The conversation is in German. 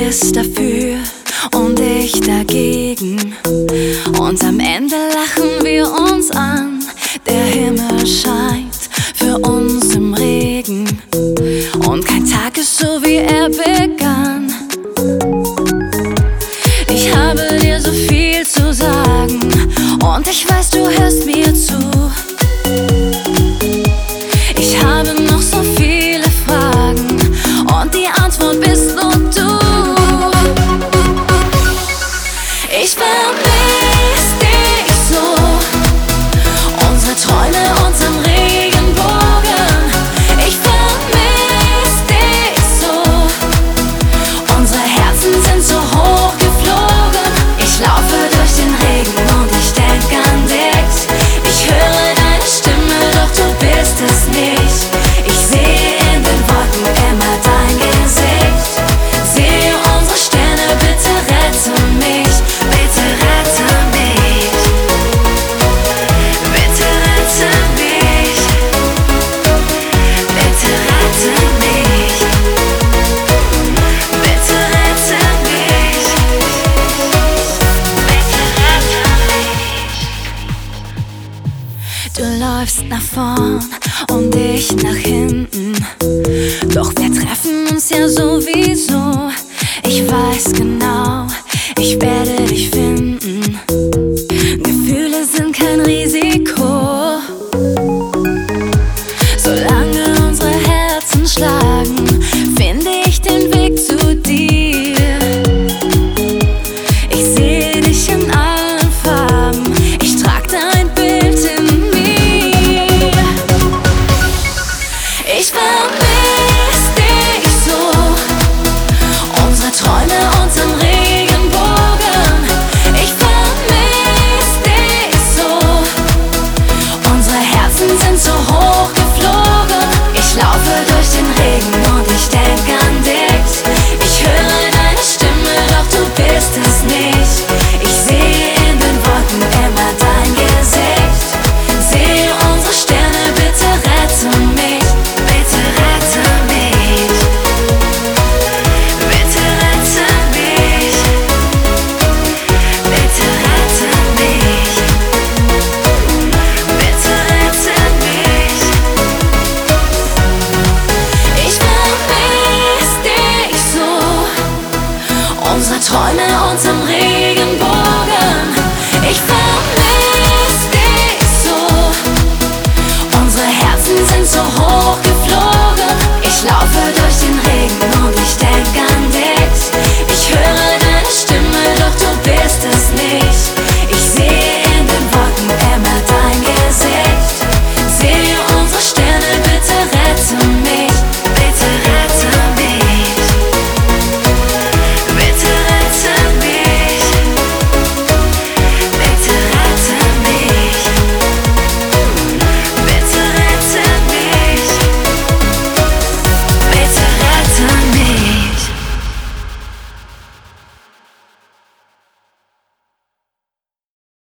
bist dafür und ich dagegen. Und am Ende lachen wir uns an. Der Himmel scheint für uns im Regen und kein Tag ist so, wie er begann. Ich habe dir so viel zu sagen und ich weiß, du hörst mir zu. Ich habe noch so viele Fragen und die Antwort bist nur du. Ich vermiss dich so, unsere Träume unterm Regenbogen. Ich vermiss dich so, unsere Herzen sind so hoch geflogen. Ich laufe durch den Regen und ich denk an dich. Ich höre deine Stimme, doch du bist es nicht. Ich sehe in den Wolken immer dein Gesicht. Sehe unsere Sterne, bitte rette mich. Bitte rette mich. Bitte rette mich. Bitte rette mich. Bitte rette mich. Bitte rette mich. Du läufst nach vorn und ich nach hinten, doch wir treffen uns ja sowieso. Ich weiß genau, ich werde